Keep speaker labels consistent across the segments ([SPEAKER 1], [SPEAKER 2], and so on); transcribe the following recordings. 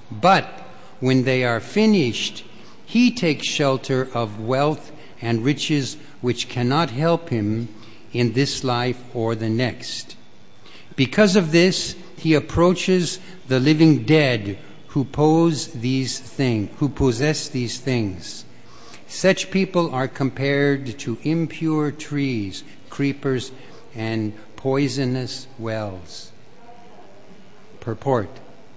[SPEAKER 1] But when they are finished, he takes shelter of wealth and riches which cannot help him in this life or the next. Because of this, he approaches the living dead who possess these things. Such people are compared to impure trees, creepers, and poisonous wells. Purport.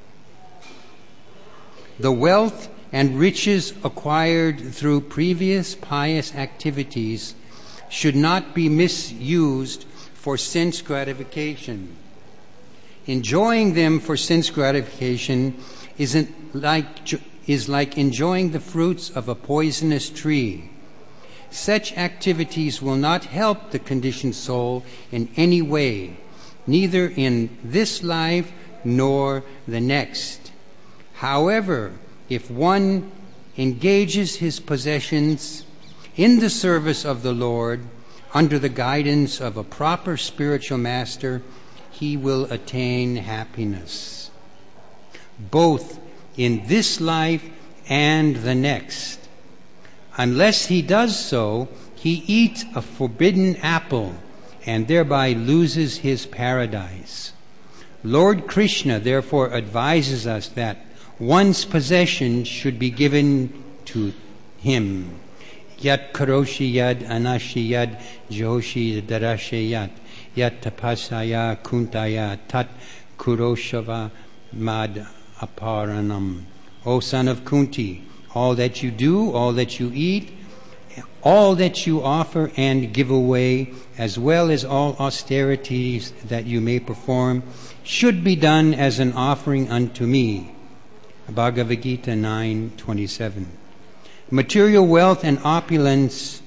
[SPEAKER 1] The wealth and riches acquired through previous pious activities should not be misused for sense gratification. Enjoying them for sense gratification is like enjoying the fruits of a poisonous tree. Such activities will not help the conditioned soul in any way, neither in this life nor the next. However, if one engages his possessions in the service of the Lord under the guidance of a proper spiritual master, he will attain happiness, both in this life and the next. Unless he does so, he eats a forbidden apple and thereby loses his paradise. Lord Krishna therefore advises us that one's possessions should be given to him. Yat karoshi yad anashi yad joshi darashe yat yat tapasaya kuntaya tat kuroshava mad aparanam. O son of Kunti, all that you do, all that you eat, all that you offer and give away, as well as all austerities that you may perform, should be done as an offering unto me. Bhagavad Gita 9:27. Material wealth and opulence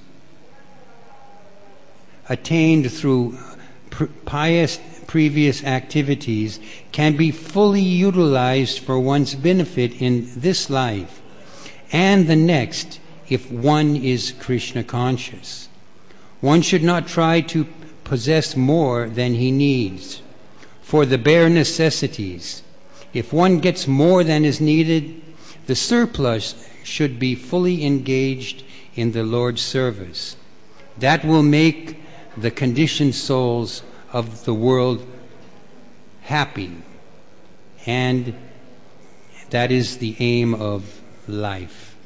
[SPEAKER 1] attained through pious previous activities can be fully utilized for one's benefit in this life and the next if one is Krishna conscious. One should not try to possess more than he needs for the bare necessities. If one gets more than is needed, the surplus should be fully engaged in the Lord's service. That will make the conditioned souls of the world happy, and that is the aim of life.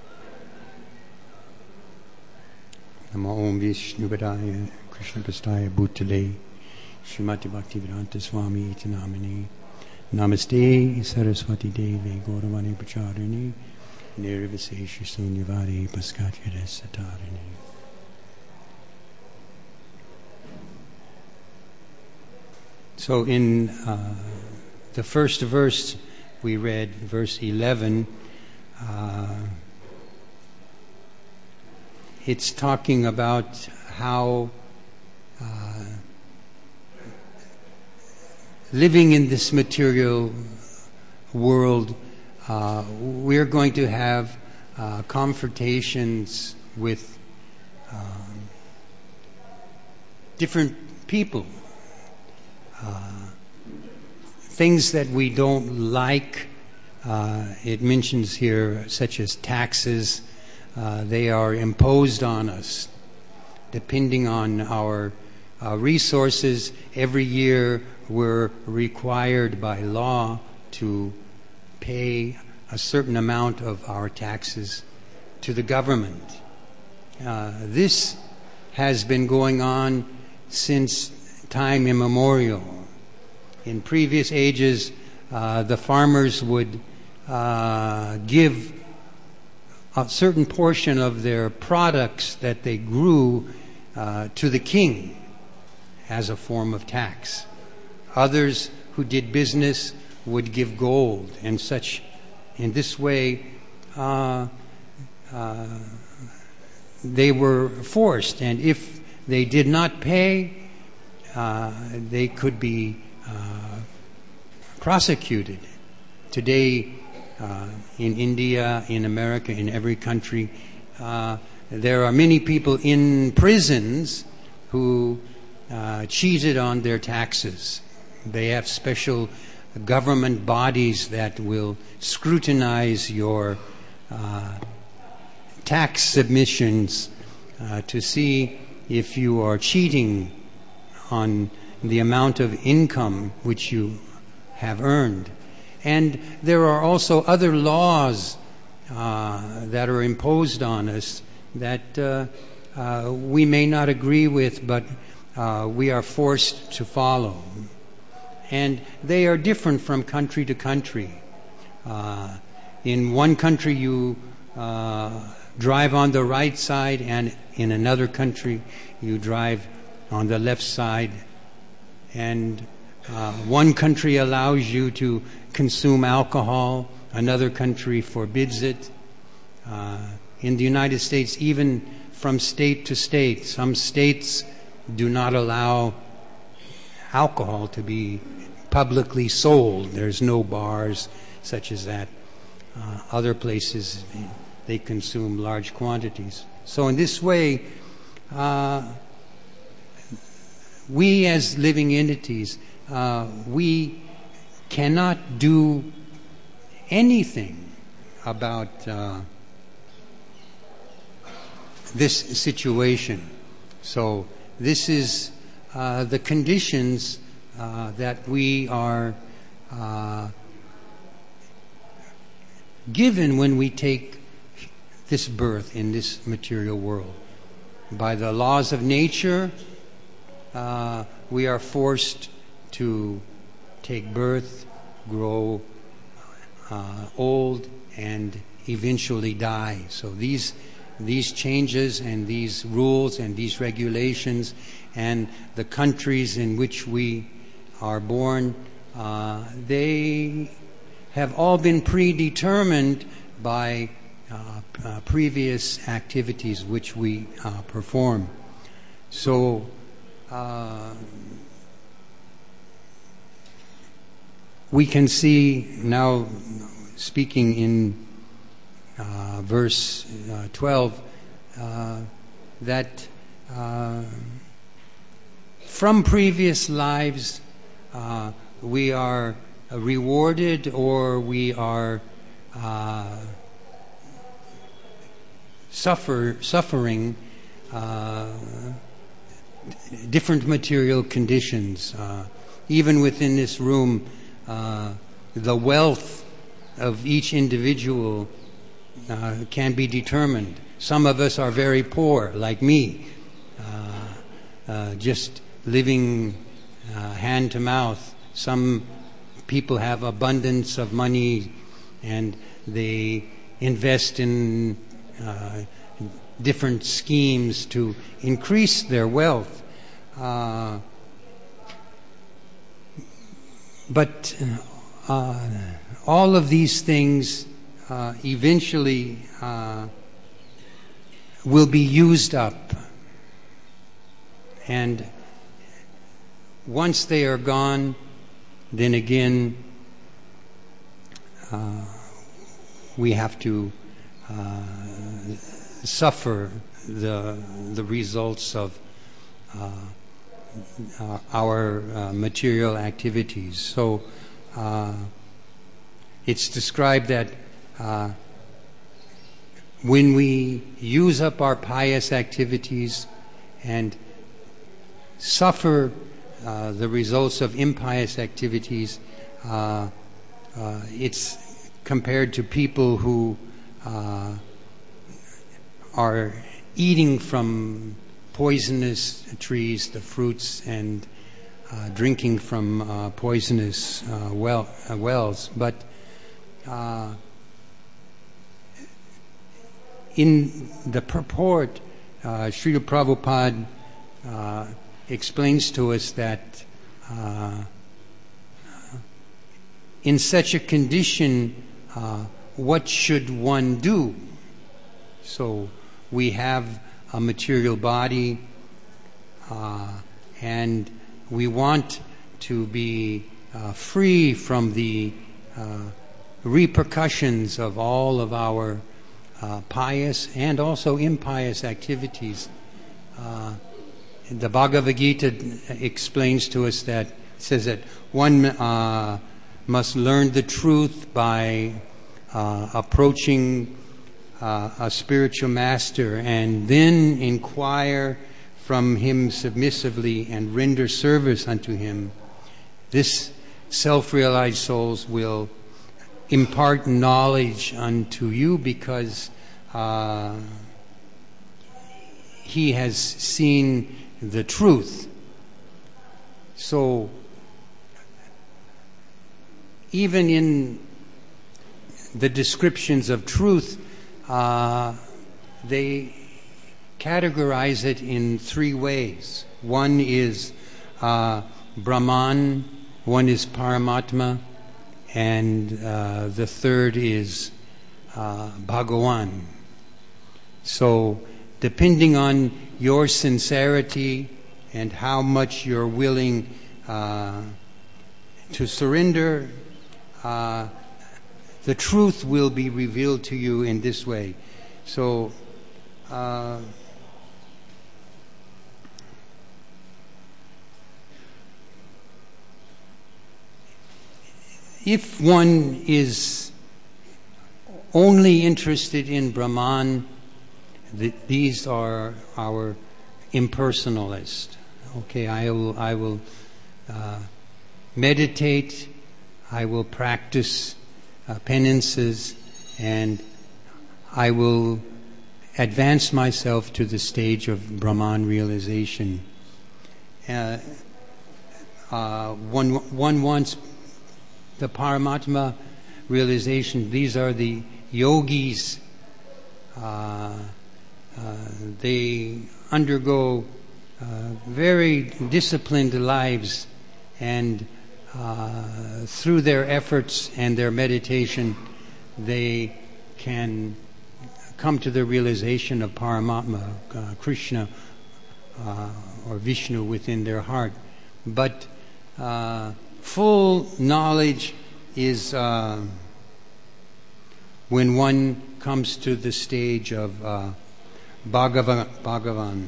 [SPEAKER 1] Namo Om Vishnupadaya Krishna Pastaya Bhutale Srimati Bhaktivedanta Swami Iti Namini Namaste Saraswati Devi Gauravani Pracharini Nirviseshi Sunyavari Paskachare Satarini. So in the first verse we read, verse 11, it's talking about how living in this material world, we're going to have confrontations with different people. Things that we don't like, it mentions here, such as taxes, they are imposed on us depending on our resources. Every year we're required by law to pay a certain amount of our taxes to the government. This has been going on since time immemorial. In previous ages, the farmers would give a certain portion of their products that they grew to the king as a form of tax. Others who did business would give gold and such. In this way, they were forced, and if they did not pay, they could be prosecuted. Today, in India, in America, in every country, there are many people in prisons who cheated on their taxes. They have special government bodies that will scrutinize your tax submissions to see if you are cheating on the amount of income which you have earned. And there are also other laws that are imposed on us that we may not agree with, but we are forced to follow. And they are different from country to country. In one country you drive on the right side, and in another country you drive on the left side. And one country allows you to consume alcohol, another country forbids it. In the United States, even from state to state, some states do not allow alcohol to be publicly sold. There's no bars such as that. Other places, they consume large quantities. So in this way, we as living entities, we cannot do anything about this situation. So this is the conditions that we are given when we take this birth in this material world. By the laws of nature, we are forced to take birth, grow old, and eventually die. So these changes and these rules and these regulations and the countries in which we are born, they have all been predetermined by previous activities which we perform. So we can see now, speaking in verse 12, that from previous lives we are rewarded, or we are suffering different material conditions. Even within this room, the wealth of each individual can be determined. Some of us are very poor, like me, just living hand to mouth. Some people have abundance of money and they invest in different schemes to increase their wealth. But all of these things eventually will be used up. And once they are gone, then again we have to suffer the results of our material activities. So it's described that when we use up our pious activities and suffer the results of impious activities, it's compared to people who are eating from poisonous trees, the fruits, and drinking from poisonous wells. But in the purport, Srila Prabhupada explains to us that in such a condition, what should one do? So we have a material body, and we want to be free from the repercussions of all of our pious and also impious activities. The Bhagavad Gita explains to us that, says that one must learn the truth by approaching a spiritual master and then inquire from him submissively and render service unto him, this self-realized souls will impart knowledge unto you because he has seen the truth. So even in the descriptions of truth, they categorize it in three ways. One is Brahman, one is Paramatma, and the third is Bhagavan. So depending on your sincerity and how much you're willing to surrender, the truth will be revealed to you in this way. So if one is only interested in Brahman, these are our impersonalists. Okay, I will meditate, I will practice penances, and I will advance myself to the stage of Brahman realization. One wants the Paramatma realization. These are the yogis. They undergo very disciplined lives, and through their efforts and their meditation, they can come to the realization of Paramatma, Krishna, or Vishnu within their heart. But full knowledge is when one comes to the stage of Bhagavan.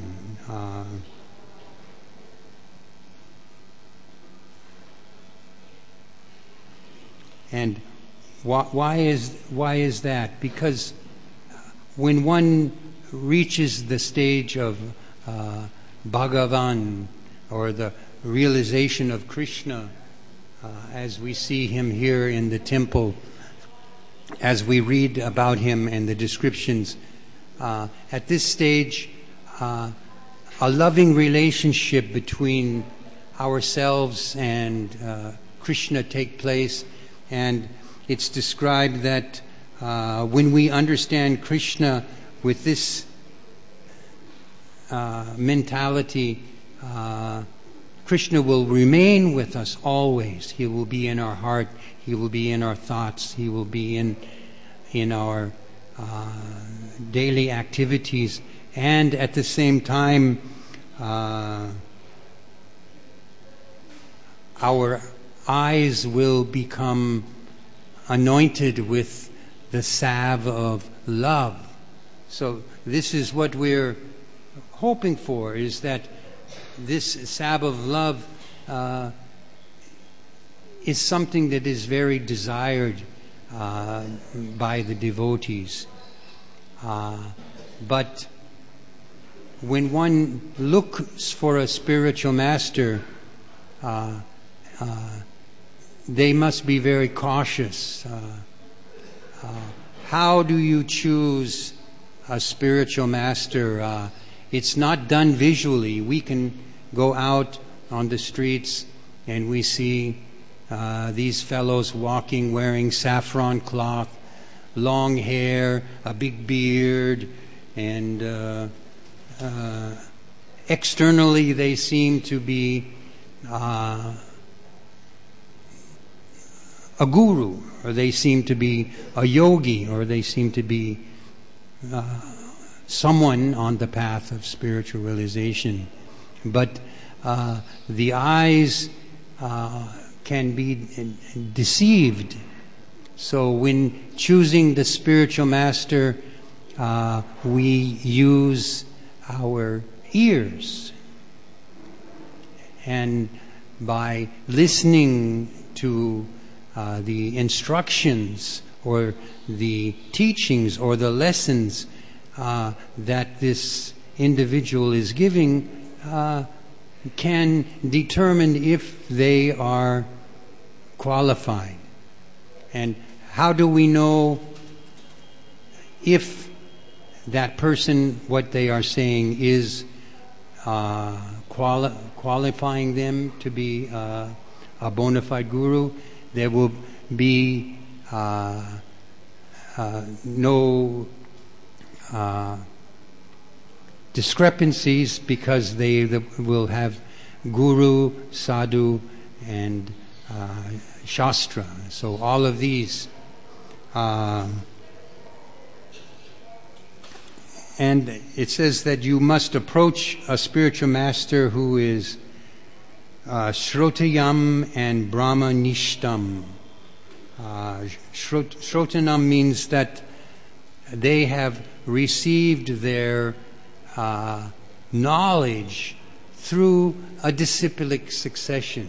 [SPEAKER 1] And why is that? Because when one reaches the stage of Bhagavan, or the realization of Krishna, as we see him here in the temple, as we read about him and the descriptions, at this stage, a loving relationship between ourselves and Krishna take place. And it's described that when we understand Krishna with this mentality, Krishna will remain with us always. He will be in our heart. He will be in our thoughts. He will be in our daily activities. And at the same time, our eyes will become anointed with the salve of love. So this is what we're hoping for, is that this salve of love is something that is very desired by the devotees. But when one looks for a spiritual master, they must be very cautious. How do you choose a spiritual master? It's not done visually. We can go out on the streets and we see these fellows walking wearing saffron cloth, long hair, a big beard, and externally they seem to be a guru, or they seem to be a yogi, or they seem to be someone on the path of spiritual realization. But the eyes can be deceived. So when choosing the spiritual master, we use our ears. And by listening to the instructions or the teachings or the lessons that this individual is giving can determine if they are qualified. And how do we know if that person, what they are saying, is qualifying them to be a bona fide guru? There will be no discrepancies, because they will have guru, sadhu, and shastra. So all of these. And it says that you must approach a spiritual master who is Shrotayam and Brahmanishtam. Shrotanam means that they have received their knowledge through a disciplic succession.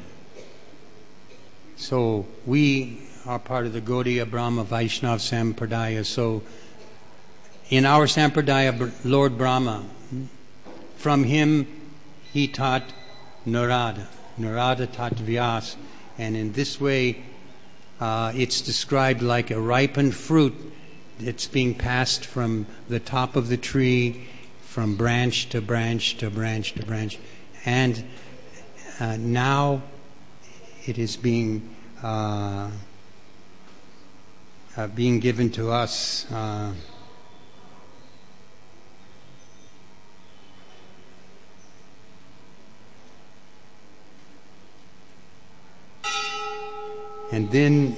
[SPEAKER 1] So we are part of the Gaudiya Brahma Vaishnava Sampradaya. So in our Sampradaya, Lord Brahma, from him he taught Narada. Narada taught Vyasa. And in this way, it's described like a ripened fruit that's being passed from the top of the tree, from branch to branch to branch to branch. And now it is being given to us. And then,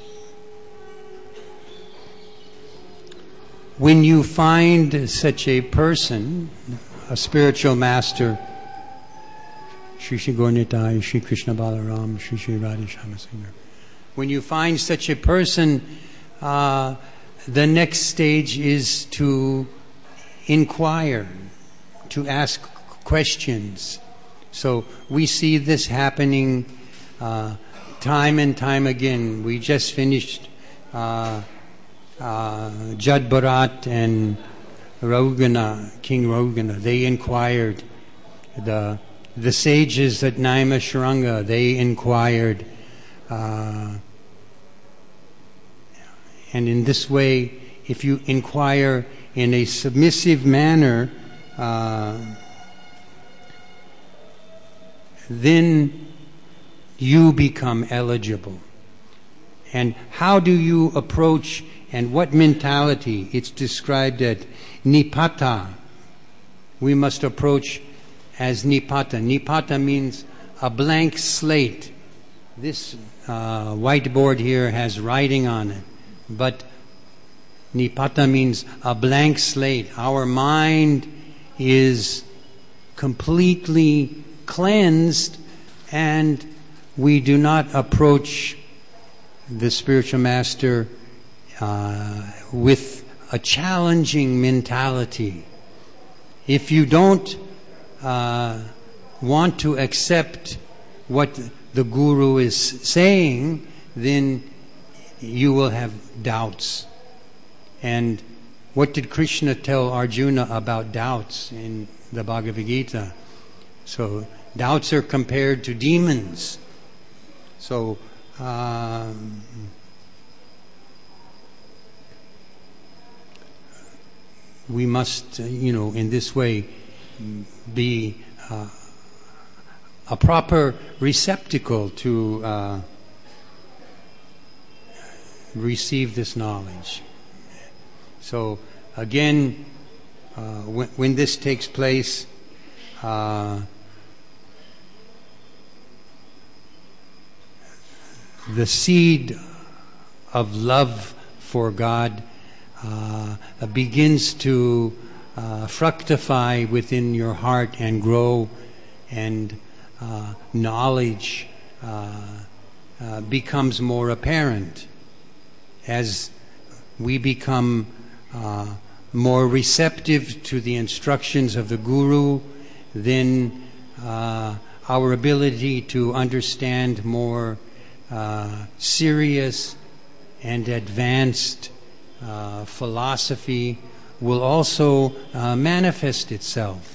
[SPEAKER 1] when you find such a person, a spiritual master, Shri Shri Gaurnitai, Shri Krishna Balaram, Shri Shri Radha Shyamasundar, when you find such a person, the next stage is to inquire, to ask questions. So we see this happening time and time again. We just finished Jad Bharat and Raghugana, King Raghugana. They inquired. The sages at Naimisharanga, they inquired. And in this way, if you inquire in a submissive manner, then you become eligible. And how do you approach, and what mentality? It's described at Nipata. We must approach as Nipata. Nipata means a blank slate. This whiteboard here has writing on it, but Nipata means a blank slate. Our mind is completely cleansed, and we do not approach the spiritual master with a challenging mentality. If you don't want to accept what the guru is saying, then you will have doubts. And what did Krishna tell Arjuna about doubts in the Bhagavad Gita? So doubts are compared to demons. So we must, in this way, be a proper receptacle to receive this knowledge. So again, when this takes place, the seed of love for God begins to fructify within your heart and grow, and knowledge becomes more apparent. As we become more receptive to the instructions of the Guru, then our ability to understand more serious and advanced philosophy will also manifest itself.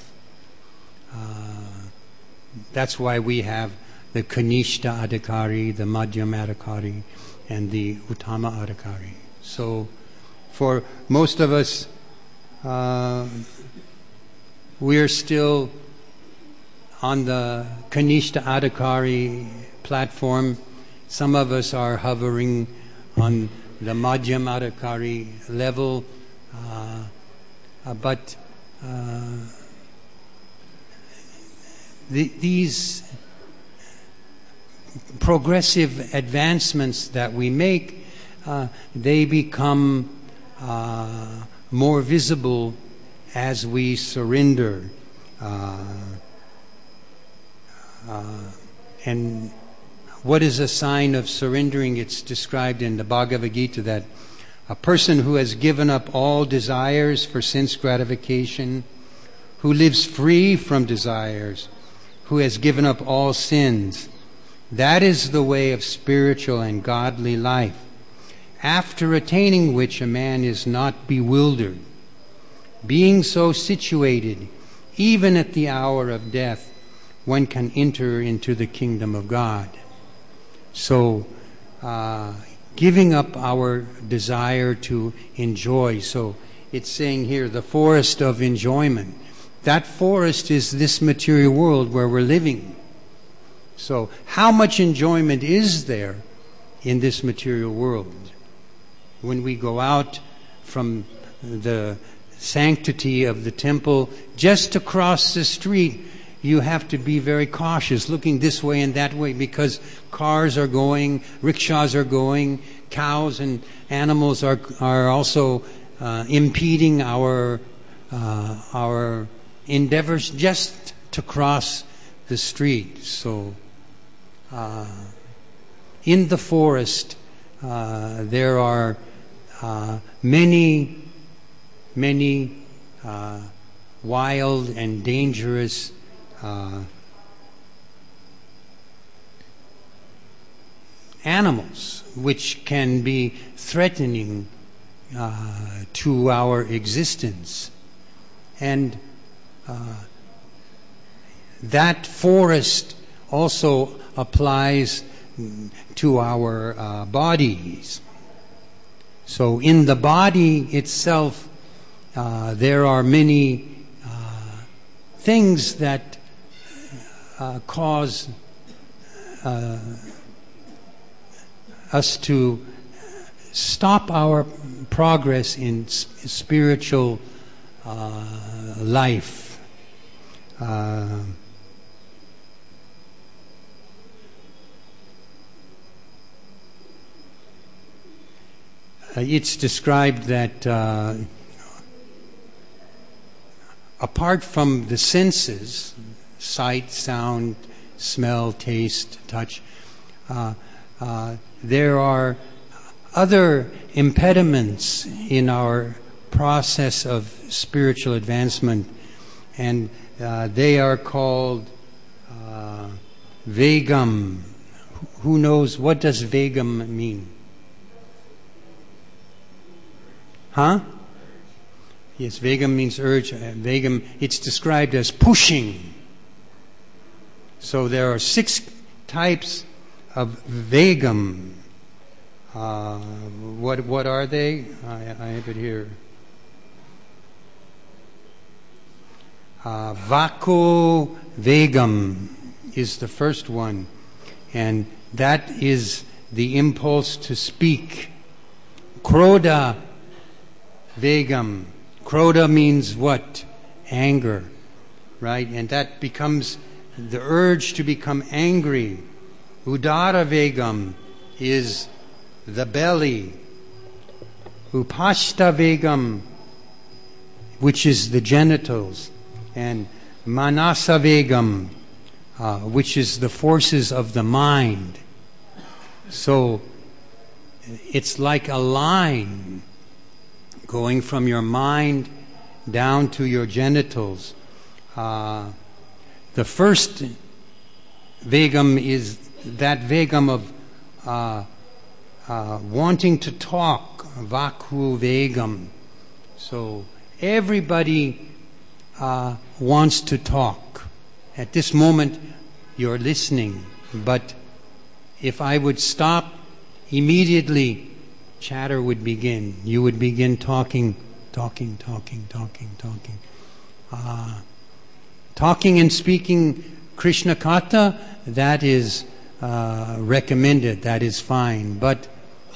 [SPEAKER 1] That's why we have the Kanishta Adhikari, the Madhyama Adhikari, and the Uttama Adhikari. So, for most of us, we're still on the Kanishta Adhikari platform. Some of us are hovering on the Madhyama Adhikari level, but these progressive advancements that we make, they become more visible as we surrender. And what is a sign of surrendering? It's described in the Bhagavad Gita that a person who has given up all desires for sense gratification, who lives free from desires, who has given up all sins, that is the way of spiritual and godly life, after attaining which a man is not bewildered. Being so situated, even at the hour of death, one can enter into the kingdom of God. So, giving up our desire to enjoy. So, it's saying here, the forest of enjoyment. That forest is this material world where we're living. So, how much enjoyment is there in this material world? When we go out from the sanctity of the temple, just to cross the street, you have to be very cautious, looking this way and that way, because cars are going, rickshaws are going, cows and animals are also impeding our endeavors just to cross the street. So, in the forest, there are many wild and dangerous animals which can be threatening to our existence. And that forest also applies to our bodies. So in the body itself, there are many things that cause us to stop our progress in spiritual life. It's described that apart from the senses, sight, sound, smell, taste, touch, there are other impediments in our process of spiritual advancement, and they are called vegam. Who knows, what does vegam mean? Huh? Yes, vegam means urge. Vegam, it's described as pushing. So there are 6 types of vegam. What are they? I have it here. Vako vegam is the first one, and that is the impulse to speak. Krodha vegam. Krodha means what? Anger, right? And that becomes the urge to become angry. Udara vegam is the belly. Upashta vegam, which is the genitals. And manasa vegam, which is the forces of the mind. So it's like a line going from your mind down to your genitals. The first vegam is that vegam wanting to talk, vakhu vegam. So everybody wants to talk. At this moment, you're listening, but if I would stop, immediately chatter would begin. You would begin talking. Talking and speaking Krishna Katha, that is recommended, that is fine. But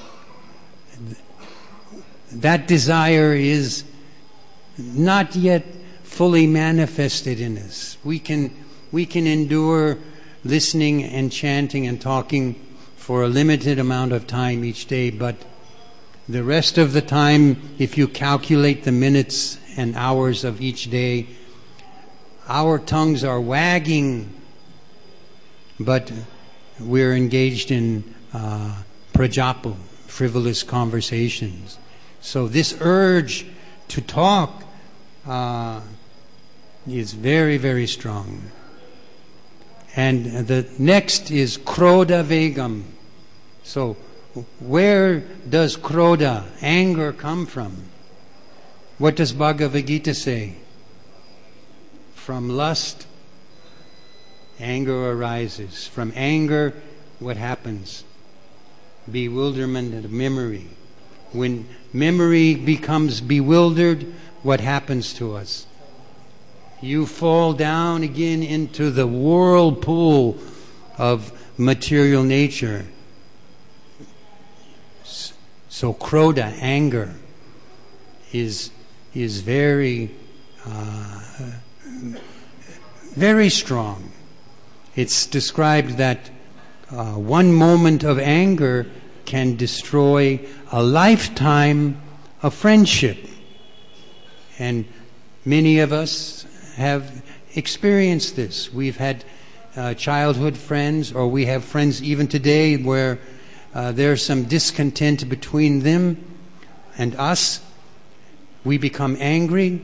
[SPEAKER 1] that desire is not yet fully manifested in us. We can endure listening and chanting and talking for a limited amount of time each day, but the rest of the time, if you calculate the minutes and hours of each day, our tongues are wagging, but we're engaged in prajapo, frivolous conversations. So this urge to talk is very, very strong. And the next is krodha vegam. So where does krodha, anger, come from? What does Bhagavad Gita say? From lust, anger arises. From anger, what happens? Bewilderment of memory. When memory becomes bewildered, what happens to us? You fall down again into the whirlpool of material nature. So krodha, anger, is very very strong. It's described that one moment of anger can destroy a lifetime of friendship. And many of us have experienced this. We've had childhood friends, or we have friends even today where there's some discontent between them and us. We become angry.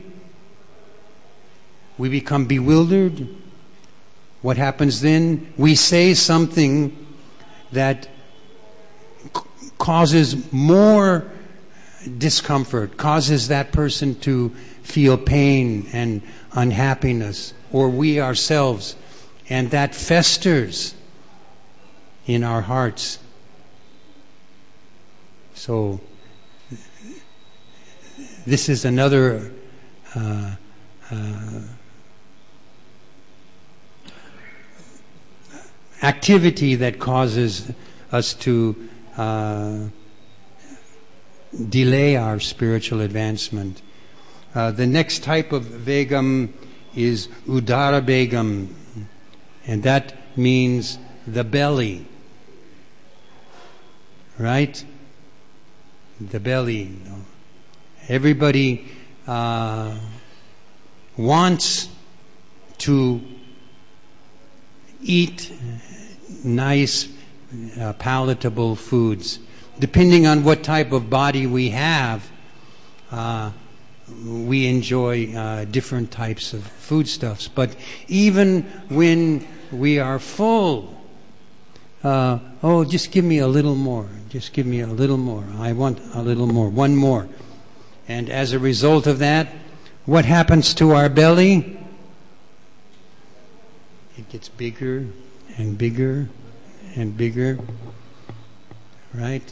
[SPEAKER 1] We become bewildered. What happens then? We say something that causes more discomfort, causes that person to feel pain and unhappiness, or we ourselves, and that festers in our hearts. So this is another activity that causes us to delay our spiritual advancement. The next type of vegam is udara vegam, and that means the belly. Right? The belly. Everybody wants to eat nice, palatable foods. Depending on what type of body we have, we enjoy different types of foodstuffs. But even when we are full, just give me a little more. Just give me a little more. I want a little more. One more. And as a result of that, what happens to our belly? It gets bigger and bigger and bigger. Right?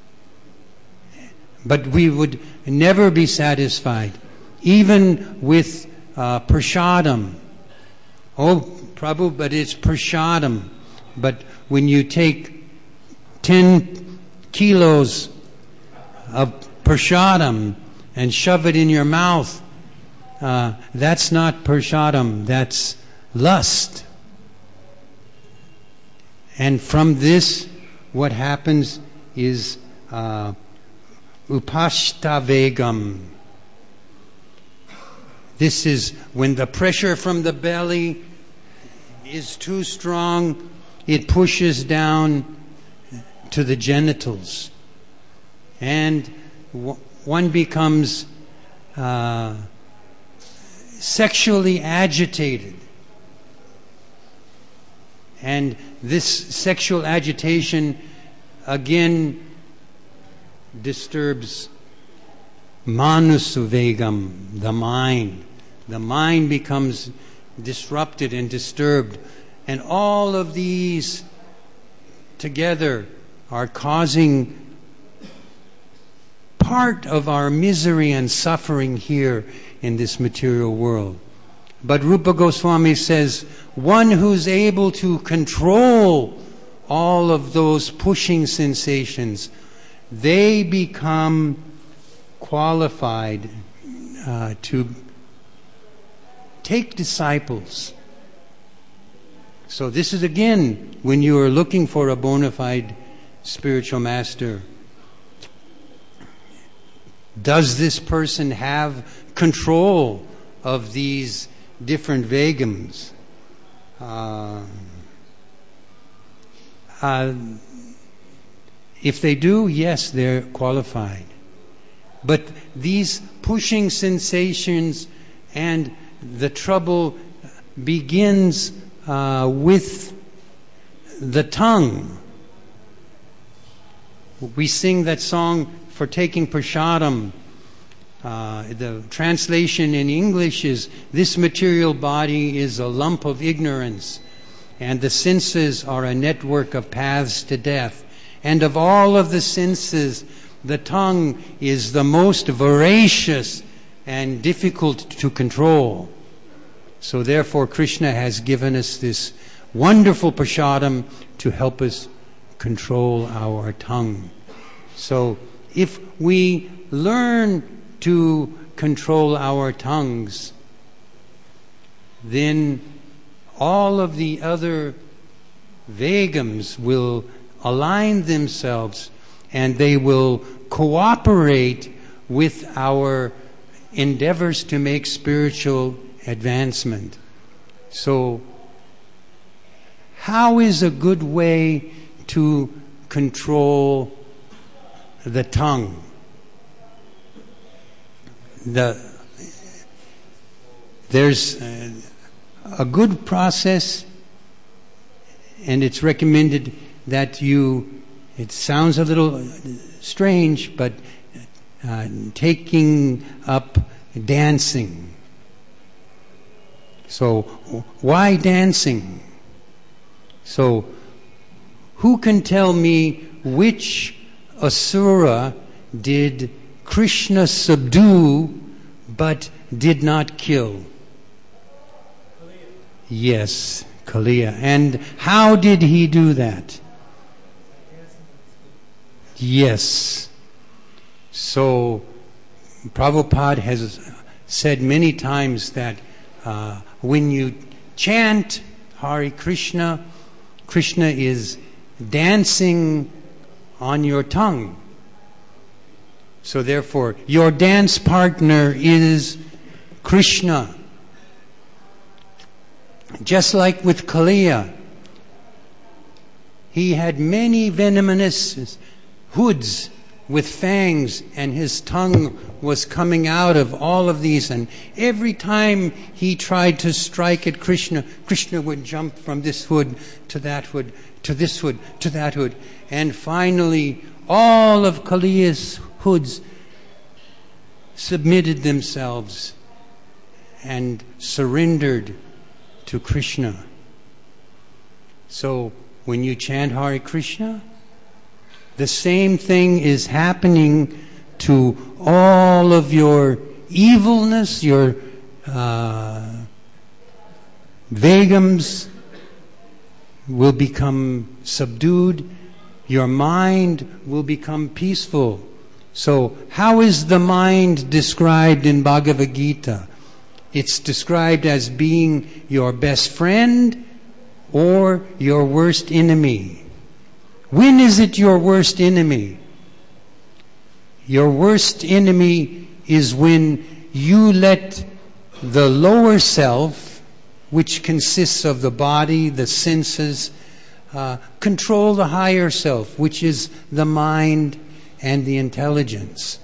[SPEAKER 1] But we would never be satisfied, even with prasadam. Oh, Prabhu, but it's prasadam. But when you take 10 kilos of prasadam and shove it in your mouth, that's not prasadam, that's lust. And from this, what happens is upashtavegam. This is when the pressure from the belly is too strong, it pushes down to the genitals. And one becomes sexually agitated. And this sexual agitation again disturbs manusuvegam, the mind. The mind becomes disrupted and disturbed. And all of these together are causing part of our misery and suffering here in this material world. But Rupa Goswami says, one who's able to control all of those pushing sensations, they become qualified to take disciples. So this is again, when you are looking for a bona fide spiritual master, does this person have control of these different vegams? If they do, yes, they're qualified. But these pushing sensations and the trouble begins with the tongue. We sing that song for taking prasadam. The translation in English is, this material body is a lump of ignorance, and the senses are a network of paths to death. And of all of the senses, the tongue is the most voracious and difficult to control. So therefore Krishna has given us this wonderful prasadam to help us control our tongue. So if we learn to control our tongues, then all of the other vegams will align themselves and they will cooperate with our endeavors to make spiritual advancement. So, how is a good way to control the tongue? There's a good process, and it's recommended that it sounds a little strange, but taking up dancing. So, why dancing? So, who can tell me which asura did Krishna subdue but did not kill?
[SPEAKER 2] Kaliya.
[SPEAKER 1] Yes, Kaliya. And how did he do that? Yes. So, Prabhupada has said many times that when you chant Hare Krishna, Krishna is dancing on your tongue. So therefore, your dance partner is Krishna. Just like with Kaliya, he had many venomous hoods with fangs, and his tongue was coming out of all of these, and every time he tried to strike at Krishna, Krishna would jump from this hood to that hood, to this hood, to that hood, and finally all of Kaliya's hoods submitted themselves and surrendered to Krishna. So when you chant Hare Krishna, the same thing is happening to all of your evilness, your vegams will become subdued, your mind will become peaceful. So, how is the mind described in Bhagavad Gita? It's described as being your best friend or your worst enemy. When is it your worst enemy? Your worst enemy is when you let the lower self, which consists of the body, the senses, control the higher self, which is the mind and the intelligence.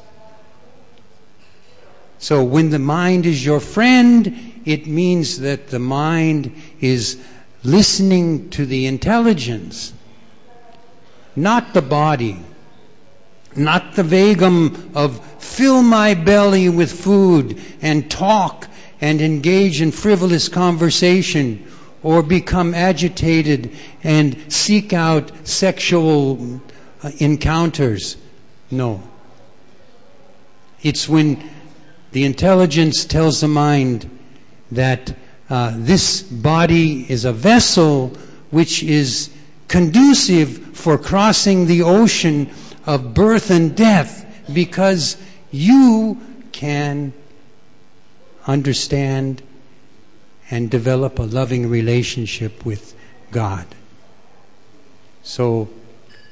[SPEAKER 1] So when the mind is your friend, it means that the mind is listening to the intelligence. not the body, not the vagum of fill my belly with food and talk and engage in frivolous conversation or become agitated and seek out sexual encounters. No. It's when the intelligence tells the mind that this body is a vessel which is conducive for crossing the ocean of birth and death, because you can understand and develop a loving relationship with God. So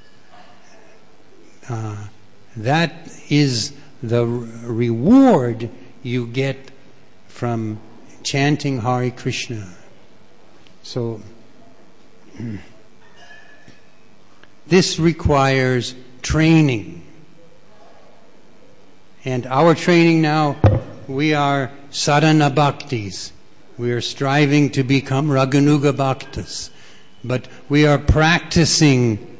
[SPEAKER 1] that is the reward you get from chanting Hare Krishna. So this requires training. And our training now, we are sadhana bhaktis. We are striving to become Raganuga Bhaktas. But we are practicing,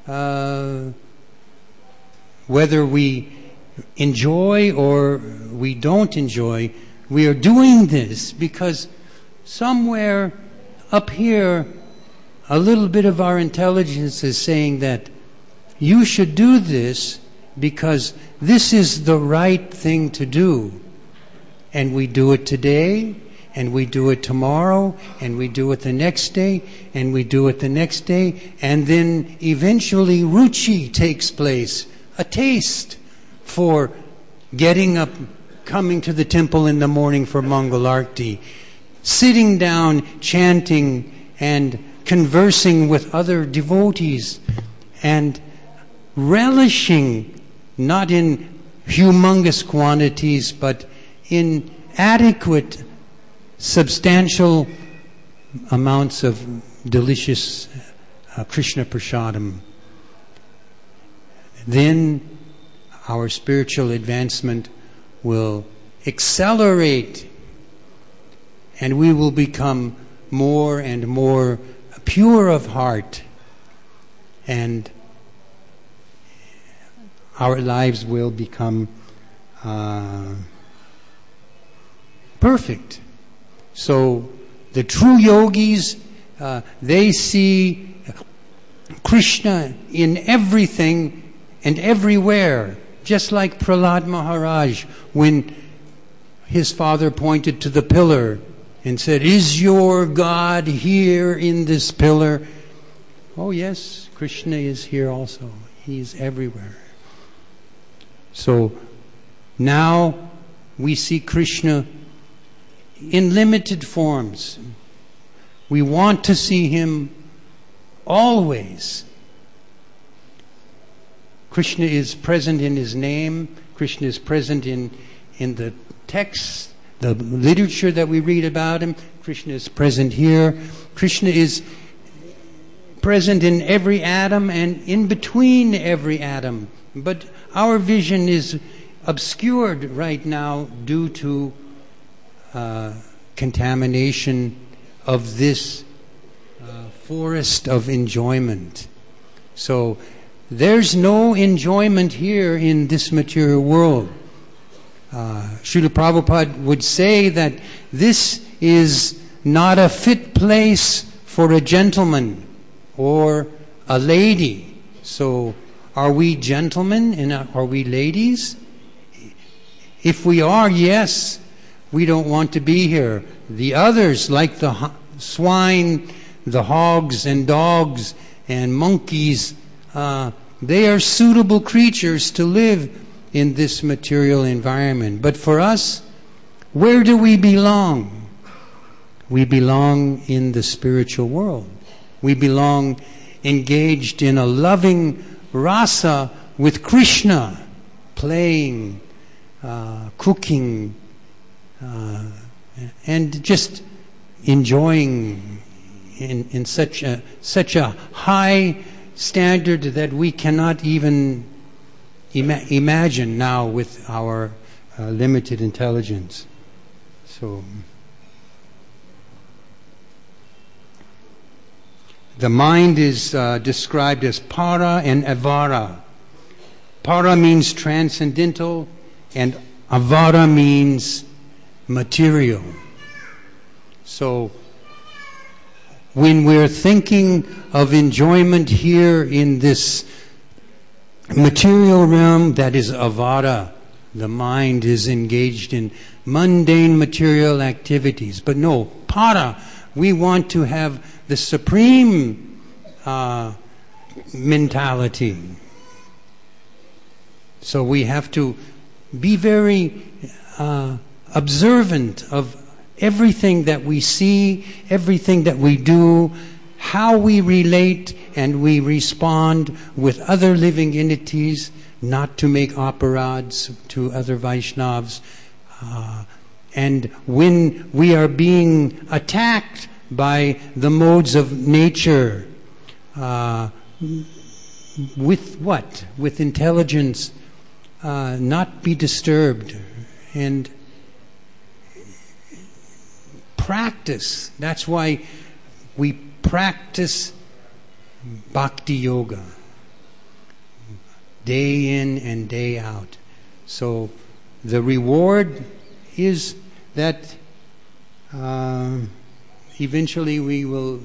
[SPEAKER 1] whether we enjoy or we don't enjoy, we are doing this because somewhere up here, a little bit of our intelligence is saying that you should do this because this is the right thing to do. And we do it today, and we do it tomorrow, and we do it the next day, and we do it the next day, and then eventually ruchi takes place, a taste for getting up, coming to the temple in the morning for Mangalarti, sitting down, chanting, and conversing with other devotees, and relishing, not in humongous quantities, but in adequate, substantial amounts of delicious Krishna prasadam. Then our spiritual advancement will accelerate, and we will become more and more pure of heart, and our lives will become perfect. So the true yogis, they see Krishna in everything and everywhere, just like Prahlad Maharaj when his father pointed to the pillar and said, "Is your God here in this pillar?" Oh yes, Krishna is here also. He is everywhere. So now we see Krishna in limited forms. We want to see Him always. Krishna is present in His name. Krishna is present in the text, the literature that we read about Him. Krishna is present here. Krishna is present in every atom and in between every atom. But our vision is obscured right now due to contamination of this forest of enjoyment. So there's no enjoyment here in this material world. Srila Prabhupada would say that this is not a fit place for a gentleman or a lady. So are we gentlemen and are we ladies? If we are, yes, we don't want to be here. The others, like the swine, the hogs and dogs and monkeys, they are suitable creatures to live in this material environment. But for us, where do we belong? We belong in the spiritual world. We belong engaged in a loving rasa with Krishna, playing, cooking, and just enjoying in such a high standard that we cannot even imagine now with our limited intelligence. So The mind is described as para and avara. Para means transcendental, and avara means material. So, when we're thinking of enjoyment here in this material realm, that is avara. The mind is engaged in mundane material activities. But no, para, we want to have the supreme mentality. So we have to be very observant of everything that we see, everything that we do, how we relate and we respond with other living entities, not to make aparadhs to other Vaishnavas. And when we are being attacked by the modes of nature, with what? With intelligence, not be disturbed. And practice. That's why we practice bhakti yoga. Day in and day out. So the reward is that eventually we will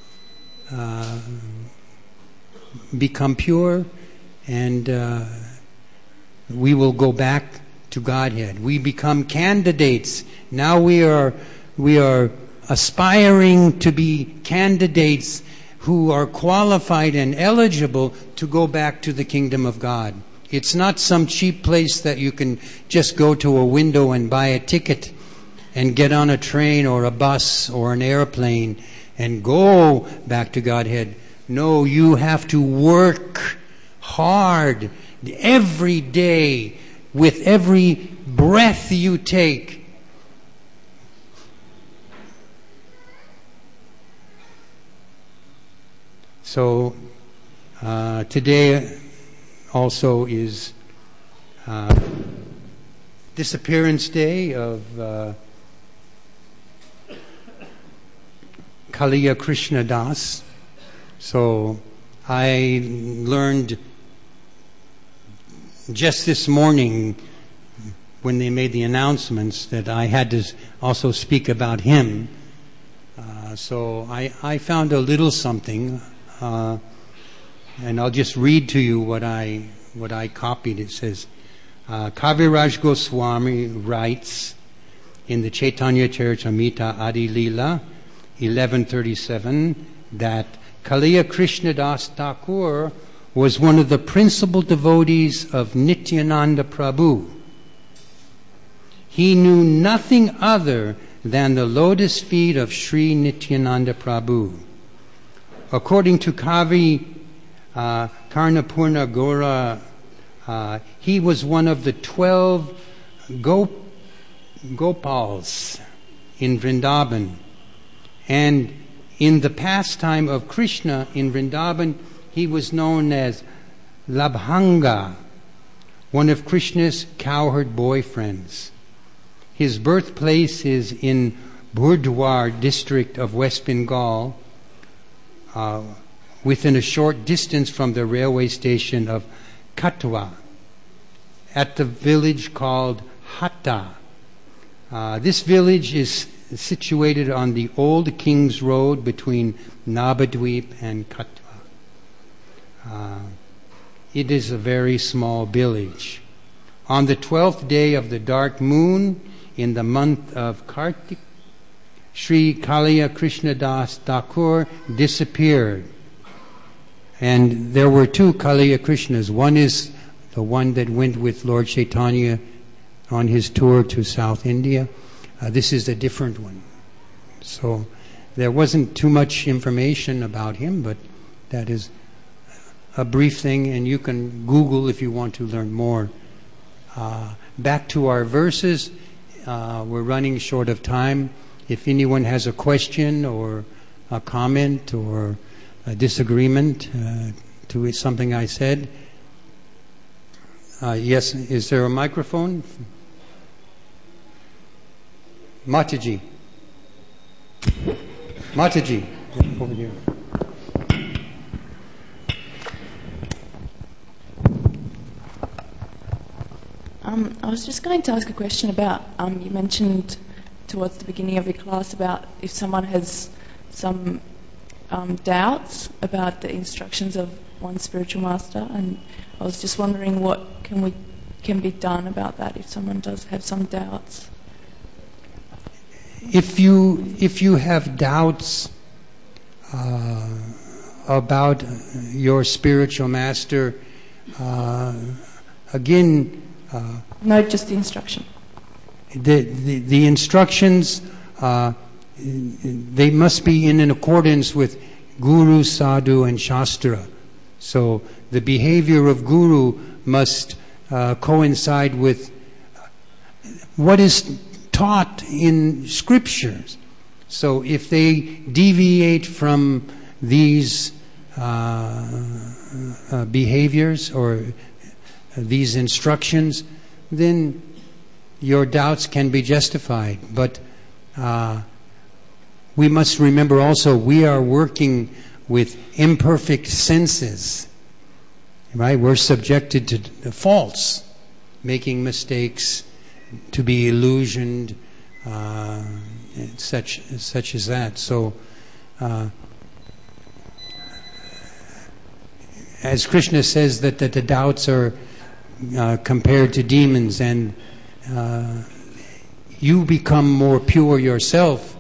[SPEAKER 1] become pure and we will go back to Godhead. We become candidates. Now we are aspiring to be candidates who are qualified and eligible to go back to the kingdom of God. It's not some cheap place that you can just go to a window and buy a ticket and get on a train or a bus or an airplane and go back to Godhead. No, you have to work hard every day with every breath you take. So today also is disappearance day of Kaliya Krishna Das. So I learned just this morning when they made the announcements that I had to also speak about him. So I found a little something. And I'll just read to you what I copied. It says, Kaviraj Goswami writes in the Chaitanya Charitamrita Adi Leela 1137 that Kaliya Krishna Das Thakur was one of the principal devotees of Nityananda Prabhu. He knew nothing other than the lotus feet of Sri Nityananda Prabhu. According to Kavi Karnapurna Gora, he was one of the 12 Gopals in Vrindavan. And in the pastime of Krishna in Vrindavan, he was known as Labhanga, one of Krishna's cowherd boyfriends. His birthplace is in Burdwar district of West Bengal, within a short distance from the railway station of Katwa, at the village called Hatta. This village is situated on the old King's Road between Nabadweep and Katwa. It is a very small village. On the 12th day of the dark moon in the month of Kartik, Sri Kaliya Krishna Das Thakur disappeared. And there were two Kaliya Krishnas. One is the one that went with Lord Chaitanya on his tour to South India. This is a different one. So there wasn't too much information about him, but that is a brief thing, and you can Google if you want to learn more. Back to our verses. We're running short of time. If anyone has a question or a comment or a disagreement to something I said. Yes, is there a microphone? Mataji. Mataji, over here.
[SPEAKER 3] I was just going to ask a question about, you mentioned towards the beginning of your class about if someone has some doubts about the instructions of one spiritual master, and I was just wondering what can be done about that if someone does have some doubts.
[SPEAKER 1] If you have doubts about your spiritual master, again,
[SPEAKER 3] No, just the instruction.
[SPEAKER 1] the instructions, they must be in accordance with Guru, Sadhu, and Shastra. So the behavior of Guru must coincide with what is taught in scriptures. So if they deviate from these behaviors or these instructions, then your doubts can be justified. But we must remember also we are working with imperfect senses, right? We're subjected to faults, making mistakes, to be illusioned, such as that. So, as Krishna says that the doubts are compared to demons, and you become more pure yourself,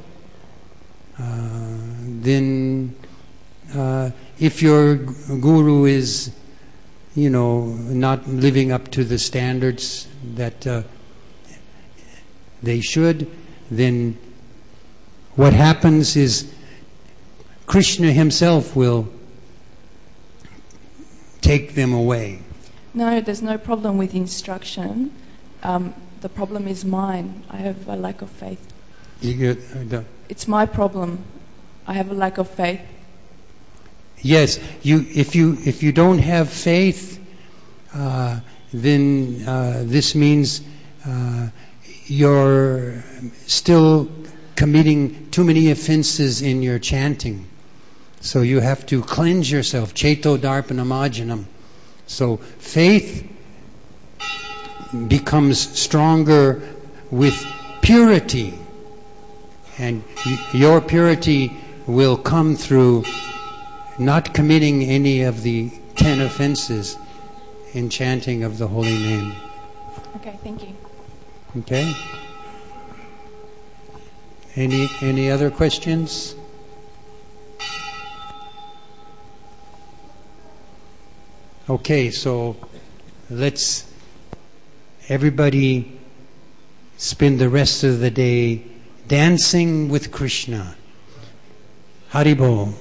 [SPEAKER 1] then if your guru is, not living up to the standards that they should, then what happens is Krishna himself will take them away.
[SPEAKER 3] No, there's no problem with instruction. The problem is mine. I have a lack of faith. It's my problem. I have a lack of faith.
[SPEAKER 1] Yes, if you don't have faith, then this means you're still committing too many offenses in your chanting. So you have to cleanse yourself, Cheto Darpanamajanam. So faith becomes stronger with purity, and your purity will come through not committing any of the 10 offenses in chanting of the holy name.
[SPEAKER 3] Okay, thank you.
[SPEAKER 1] Okay? Any other questions? Okay, so let's everybody spend the rest of the day dancing with Krishna. Haribol.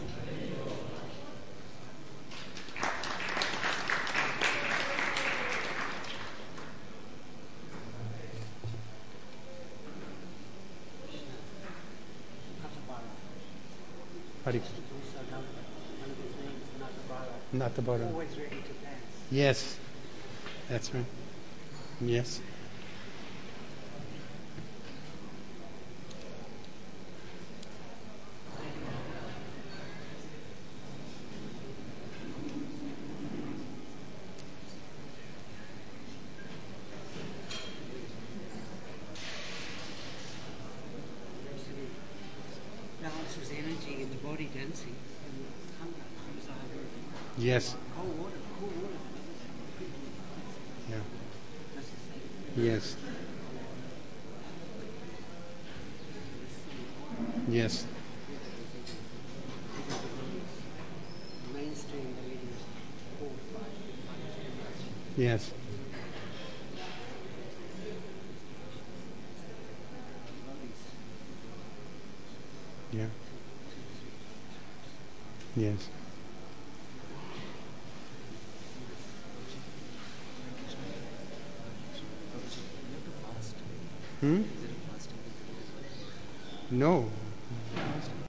[SPEAKER 1] Not the bottom.
[SPEAKER 2] Always ready to dance.
[SPEAKER 1] Yes, that's right. Yes.
[SPEAKER 2] Balances energy in the body dancing. And hunger comes over.
[SPEAKER 1] Yes.
[SPEAKER 2] Cold water.
[SPEAKER 1] Yeah.
[SPEAKER 2] That's the same.
[SPEAKER 1] Yes. Yes.
[SPEAKER 2] Mainstream believing is caused by too much.
[SPEAKER 1] Yes. Yeah. Yes. Hmm? No.